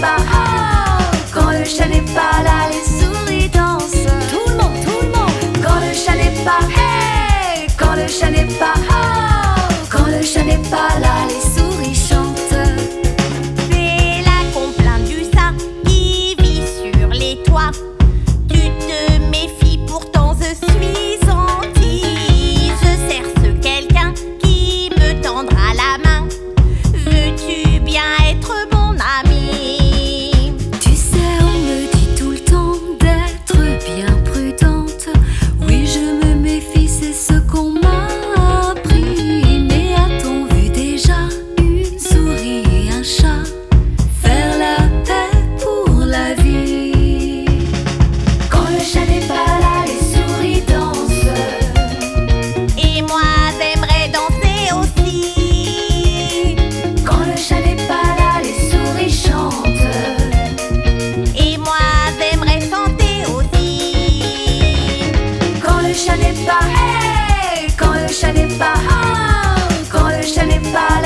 pas, oh. Quand le chat n'est pas là, les souris dansent. Tout le monde, tout le monde. Quand le chat n'est pas, hey. Quand le chat n'est pas, oh. Quand le chat n'est pas là, les souris chantent. C'est la complainte du chat qui vit sur les toits. Tu te méfies, pourtant je suis gentille. Je cherche quelqu'un qui me tendra la main. Veux-tu bien être mon ami? Tu sais, on me dit tout le temps d'être bien prudente. Oui, je me méfie, c'est ce qu'on m'a appris. Mais a-t-on vu déjà une souris et un chat faire la paix pour la vie? Quand le chat n'est pas là, les souris dansent. Et moi j'aimerais danser aussi. Quand le chat n'est pas là, les souris chantent. Et moi j'aimerais chanter aussi. Quand le chat n'est pas, hey. Quand le chat n'est pas, oh. Quand le chat n'est pas là,